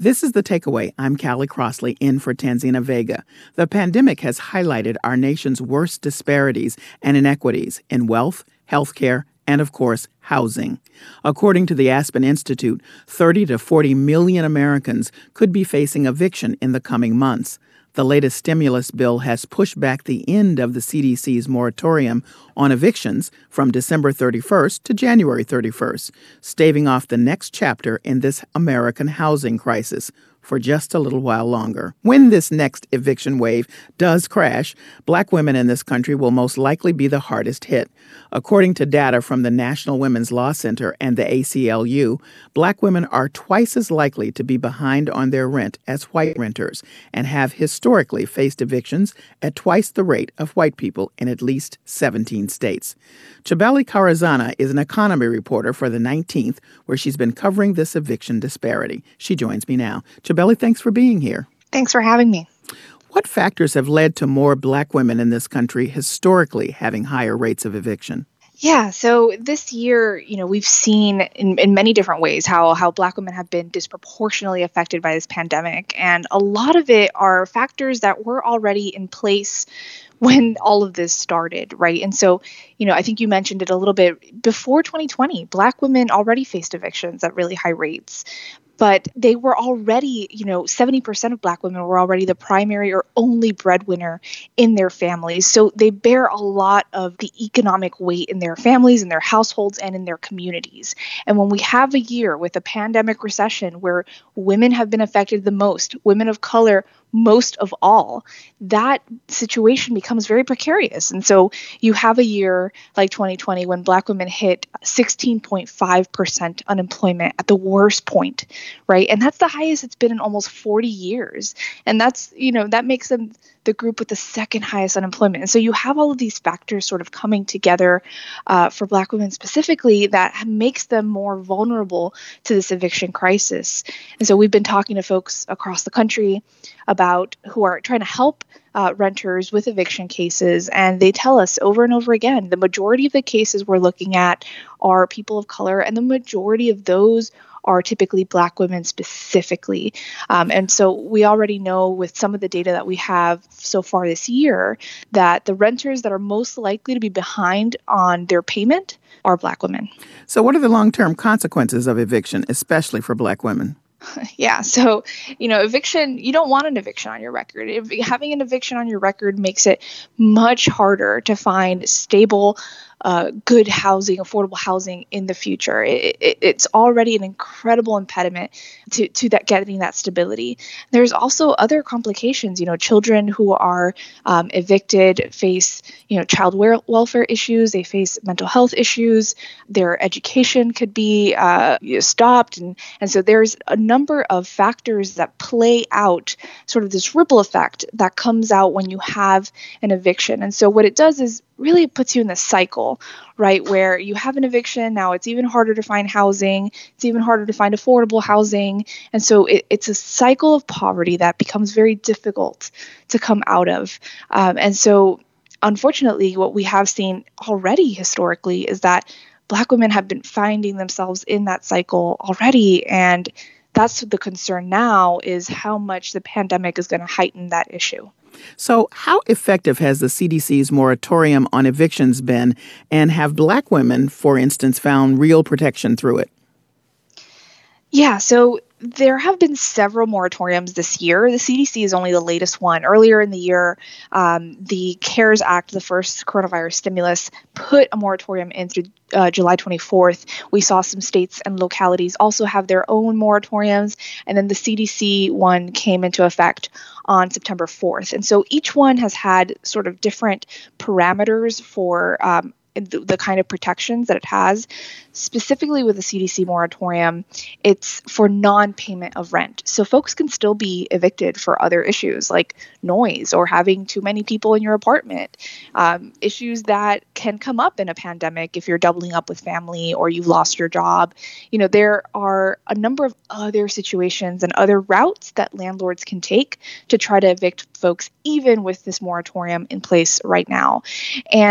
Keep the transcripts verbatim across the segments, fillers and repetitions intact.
This is The Takeaway. I'm Callie Crossley, in for Tanzina Vega. The pandemic has highlighted our nation's worst disparities and inequities in wealth, healthcare, and, of course, housing. According to the Aspen Institute, thirty to forty million Americans could be facing eviction in the coming months. The latest stimulus bill has pushed back the end of the C D C's moratorium on evictions from December thirty-first to January thirty-first, staving off the next chapter in this American housing crisis for just a little while longer. When this next eviction wave does crash, Black women in this country will most likely be the hardest hit. According to data from the National Women's Law Center and the A C L U, Black women are twice as likely to be behind on their rent as white renters and have historically faced evictions at twice the rate of white people in at least seventeen states. Chibeli Karazana is an economy reporter for the nineteenth, where she's been covering this eviction disparity. She joins me now. Chibeli, thanks for being here. Thanks for having me. What factors have led to more Black women in this country historically having higher rates of eviction? Yeah, so this year, you know, we've seen in, in many different ways how how Black women have been disproportionately affected by this pandemic. And a lot of it are factors that were already in place when all of this started, right? And so, you know, I think you mentioned it a little bit. Before twenty twenty, Black women already faced evictions at really high rates. But they were already, you know, seventy percent of Black women were already the primary or only breadwinner in their families. So they bear a lot of the economic weight in their families, in their households, and in their communities. And when we have a year with a pandemic recession where women have been affected the most, women of color most of all, that situation becomes very precarious. And so you have a year like twenty twenty when Black women hit sixteen point five percent unemployment at the worst point, right? And that's the highest it's been in almost forty years. And that's, you know, that makes them the group with the second highest unemployment. And so you have all of these factors sort of coming together uh, for Black women specifically that makes them more vulnerable to this eviction crisis. And so we've been talking to folks across the country about who are trying to help uh, renters with eviction cases. And they tell us over and over again, the majority of the cases we're looking at are people of color, and the majority of those are typically Black women specifically. Um, and so we already know with some of the data that we have so far this year that the renters that are most likely to be behind on their payment are Black women. So what are the long-term consequences of eviction, especially for Black women? Yeah. So, you know, eviction, you don't want an eviction on your record. If, having an eviction on your record makes it much harder to find stable, uh, good housing, affordable housing in the future. It, it, it's already an incredible impediment to, to that getting that stability. There's also other complications. You know, children who are um, evicted face, you know, child welfare issues. They face mental health issues. Their education could be uh, stopped. And, and so there's a number of factors that play out sort of this ripple effect that comes out when you have an eviction. And so what it does is really it puts you in this cycle, right, where you have an eviction. Now it's even harder to find housing. It's even harder to find affordable housing. And so it, it's a cycle of poverty that becomes very difficult to come out of. Um, and so unfortunately, what we have seen already historically is that Black women have been finding themselves in that cycle already. And that's the concern now, is how much the pandemic is going to heighten that issue. So how effective has the C D C's moratorium on evictions been, and have Black women, for instance, found real protection through it? Yeah, so there have been several moratoriums this year. The C D C is only the latest one. Earlier in the year, um, the CARES Act, the first coronavirus stimulus, put a moratorium in through uh, July twenty-fourth. We saw some states and localities also have their own moratoriums. And then the C D C one came into effect on September fourth. And so each one has had sort of different parameters for um, the, the kind of protections that it has. Specifically with the C D C moratorium, it's for non-payment of rent. So folks can still be evicted for other issues like noise or having too many people in your apartment, um, issues that can come up in a pandemic if you're doubling up with family or you've lost your job. You know, there are a number of other situations and other routes that landlords can take to try to evict folks, even with this moratorium in place right now. And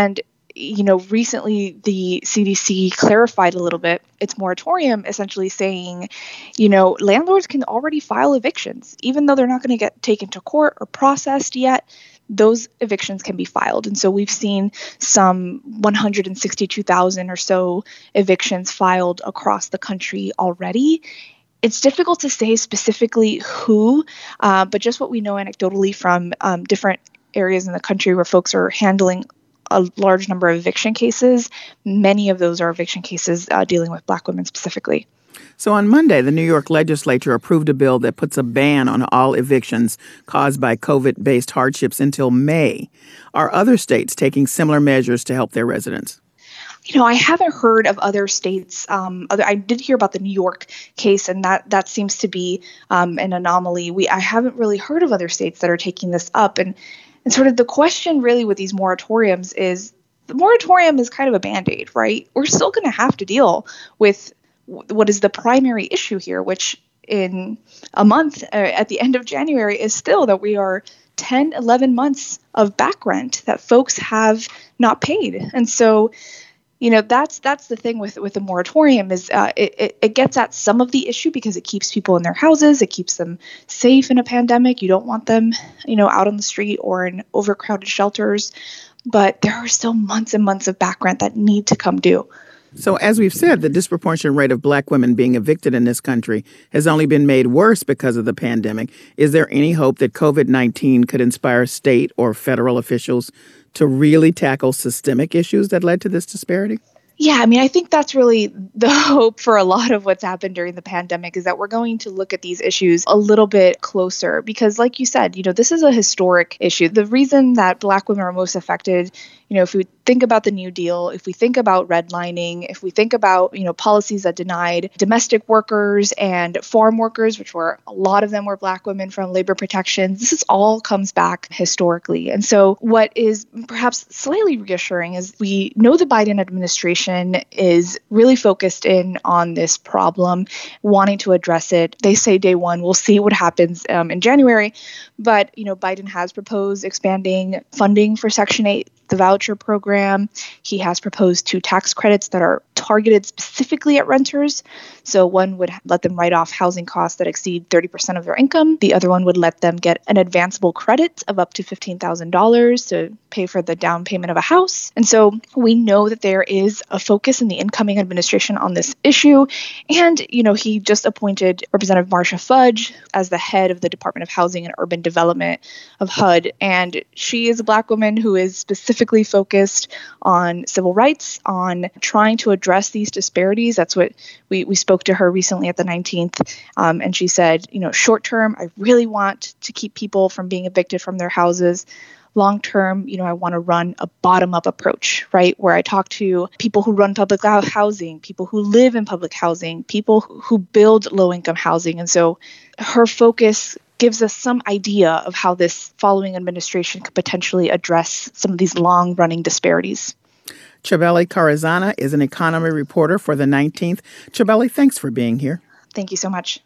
you know, recently the C D C clarified a little bit its moratorium, essentially saying, you know, landlords can already file evictions, even though they're not going to get taken to court or processed yet. Those evictions can be filed. And so we've seen some one hundred sixty-two thousand or so evictions filed across the country already. It's difficult to say specifically who, uh, but just what we know anecdotally from um, different areas in the country where folks are handling a large number of eviction cases. Many of those are eviction cases uh, dealing with Black women specifically. So on Monday, the New York legislature approved a bill that puts a ban on all evictions caused by COVID-based hardships until May. Are other states taking similar measures to help their residents? You know, I haven't heard of other states. Um, other, I did hear about the New York case, and that that seems to be um, an anomaly. We I haven't really heard of other states that are taking this up. And, and sort of the question really with these moratoriums is, the moratorium is kind of a Band-Aid, right? We're still going to have to deal with what is the primary issue here, which in a month uh, at the end of January is still that we are ten, eleven months of back rent that folks have not paid. And so, you know, that's that's the thing with, with the moratorium is uh, it, it, it gets at some of the issue because it keeps people in their houses. It keeps them safe in a pandemic. You don't want them, you know, out on the street or in overcrowded shelters. But there are still months and months of back rent that need to come due. So as we've said, the disproportionate rate of Black women being evicted in this country has only been made worse because of the pandemic. Is there any hope that COVID nineteen could inspire state or federal officials to really tackle systemic issues that led to this disparity? Yeah, I mean, I think that's really the hope for a lot of what's happened during the pandemic is that we're going to look at these issues a little bit closer because, like you said, you know, this is a historic issue. The reason that Black women are most affected, you know, if we think about the New Deal, if we think about redlining, if we think about, you know, policies that denied domestic workers and farm workers, which were a lot of them were Black women from labor protections, this is all comes back historically. And so what is perhaps slightly reassuring is we know the Biden administration is really focused in on this problem, wanting to address it. They say day one, we'll see what happens um, in January. But, you know, Biden has proposed expanding funding for Section eight, the voucher program. He has proposed two tax credits that are targeted specifically at renters. So one would let them write off housing costs that exceed thirty percent of their income. The other one would let them get an advanceable credit of up to fifteen thousand dollars to pay for the down payment of a house. And so we know that there is a focus in the incoming administration on this issue. And, you know, he just appointed Representative Marcia Fudge as the head of the Department of Housing and Urban Development of H U D. And she is a Black woman who is specifically focused on civil rights, on trying to address these disparities. That's what we, we spoke to her recently at the nineteenth. Um, and she said, you know, short term, I really want to keep people from being evicted from their houses. Long term, you know, I want to run a bottom up approach, right? Where I talk to people who run public housing, people who live in public housing, people who build low income housing. And so her focus gives us some idea of how this following administration could potentially address some of these long running disparities. Chabeli Carazana is an economy reporter for the nineteenth. Chabeli, thanks for being here. Thank you so much.